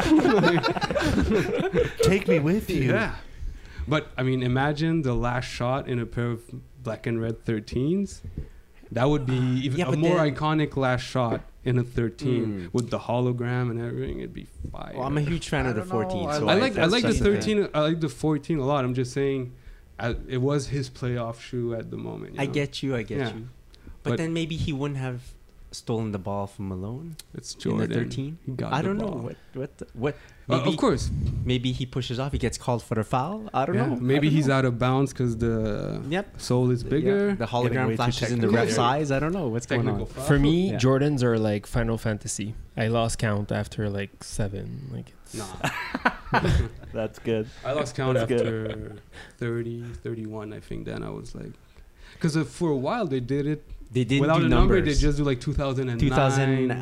Take me with you. Yeah. But I mean, imagine the last shot in a pair of black and red thirteens. That would be even Yeah, a but more then- iconic last shot in a thirteen Mm. with the hologram and everything. It'd be fire. Well, I'm a huge fan I of the don't know, fourteen. I so I like like I that's like the such a thing. thirteen. I like the fourteen a lot. I'm just saying, I, it was his playoff shoe at the moment. you I know? get you. I get Yeah. you. But, But- then maybe he wouldn't have stolen the ball from Malone It's in Jordan. the thirteen. He got I the don't know ball. what what the- what. Uh, Maybe, of course. maybe he pushes off. He gets called for a foul. I don't Yeah, know. maybe I don't he's know. out of bounds because the Yep. sole is Yeah, bigger. the Getting way hologram too flashes in the technical. ref's eyes. I don't know what's Technical going on. foul. For me, Yeah. Jordans are like Final Fantasy. I lost count after like seven. Like it's Nah. That's good. I lost count That's good. after thirty, thirty-one, I think. Then I was like, because uh, for a while they did it They didn't without do a number. They numbers. just do like two thousand nine. two thousand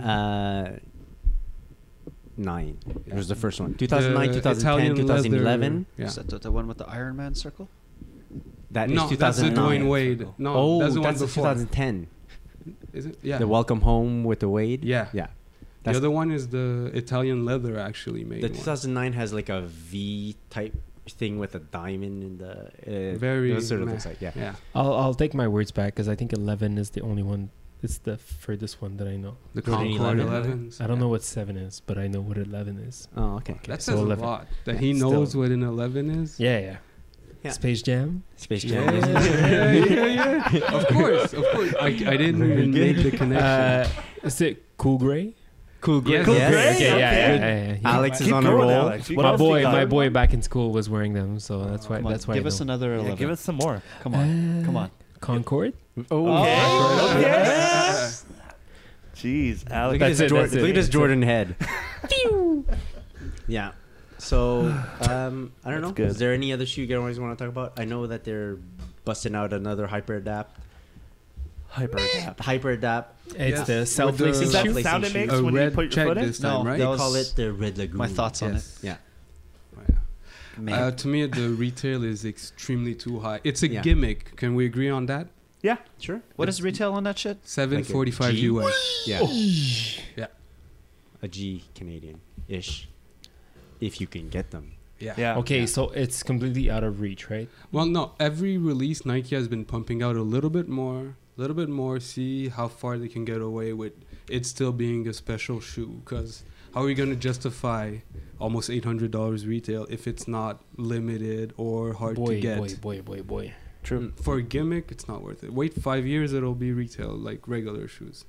nine. It was the first one. two thousand nine, The two thousand ten, Italian two thousand eleven. leather- Yeah. Is that the, the one with the Iron Man circle? That is no, two that's the thousand nine. Dwayne Wade. No, oh, that's the one that's the before. two thousand ten. Is it? Yeah. The Welcome Home with the Wade. Yeah. Yeah. The That's other one is the Italian leather actually made The one. two thousand nine has like a V type thing with a diamond in the. Uh, Very Those sort of meh. looks like yeah. Yeah. I'll I'll take my words back because I think eleven is the only one. It's the furthest one that I know. The Jordan Concord eleven. elevens. I don't yeah. know what seven is, but I know what eleven is. Oh, okay. That So says a eleven. lot. That Yeah, he still. knows what an eleven is. Yeah, yeah. Yeah. Space Jam. Space Yeah, Jam. yeah, yeah, yeah. Of course, of course. I, I didn't Very even good. make the connection. Uh, is it Cool Gray? Cool Yes. Cool Yes. Gray? Okay, yeah, Okay. yeah, yeah, yeah, yeah. Alex is Keep on a going, roll. Alex. What My else do you boy, got? my boy back in school was wearing them, so that's why. Come on, That's why. give I us know. another Yeah, eleven. give us some more. Come on, Uh, come on. Concord. Oh, Okay. Yeah. Jeez, Alex. Look at That's his it, Jordan, that's it. look at his That's Jordan head. Yeah. So um, I don't That's know. good. Is there any other shoe you guys want to talk about? I know that they're busting out another Hyper Adapt. Hyper adapt. Hyper Adapt. It's Yes. the With self-lacing the- Is that shoe. the sound it makes A when you red put your check foot in? this time, No, right? They That call was it the Red Lagoon. My thoughts on Yes. Yeah. Oh, yeah. it. Man, Uh, to me, the retail is extremely too high. It's a Yeah. gimmick. Can we agree on that? Yeah. Sure. what is retail on that shit? Seven Like a forty-five G? U S. Yeah. Yeah. A G Canadian ish. If you can get them. Yeah. Yeah. Okay, Yeah. so it's completely out of reach, right? Well, no. Every release, Nike has been pumping out a little bit more, a little bit more. See how far they can get away with it still being a special shoe. Because how are you going to justify almost eight hundred dollars retail if it's not limited or hard boy, to get? boy, boy, boy, boy. True. Mm, For a gimmick, it's not worth it. Wait five years, it'll be retail like regular shoes.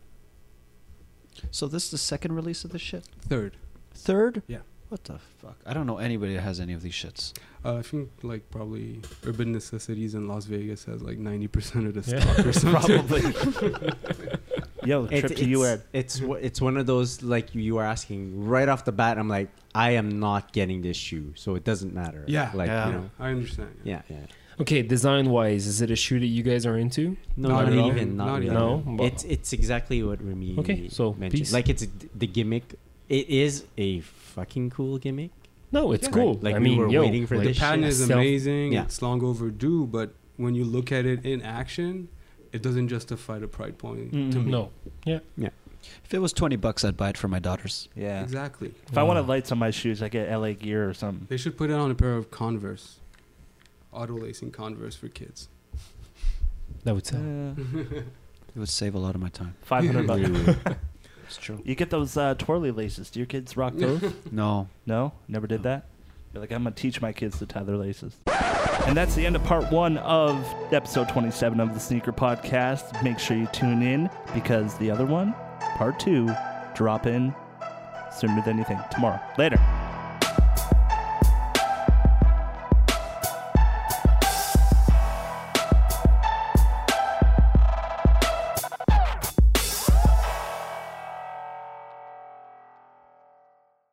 So this is the second release of this shit. Third, Third? Yeah. What the fuck? I don't know anybody that has any of these shits. uh, I think like probably Urban Necessities in Las Vegas has like ninety percent of the Yeah. stock or something. Probably. Yo, It's, trip to U N. it's, it's, wha- it's one of those, like you were asking right off the bat, I'm like, I am not getting this shoe, so it doesn't matter. Yeah. Like, Yeah. you know. I understand. Yeah, yeah. Okay, design-wise, is it a shoe that you guys are into? No, Not not, at all. even. Not, Not really. even. No? Well- It's it's exactly what Remy Okay, so mentioned. peace. Like it's d- the gimmick. It is a fucking cool gimmick. No, it's Yeah. cool. Like I we mean, were yo, waiting for like, The this pattern shit. is Self- amazing. Yeah. It's long overdue, but when you look at it in action, it doesn't justify the pride point to Mm, me. No. If it was twenty bucks, I'd buy it for my daughters. Yeah. Exactly. If I wanted Wow. lights on my shoes, I get L A Gear or something. They should put it on a pair of Converse. Auto lacing Converse for kids. That would sell. It would save a lot of my time. Five hundred bucks. It's true. You get those uh, twirly laces. Do your kids rock those? No. No, never did that. You're like, I'm gonna teach my kids to tie their laces. And that's the end of part one of episode twenty-seven of the Sneaker Podcast. Make sure you tune in because the other one, part two, drop in sooner than you think tomorrow. Later.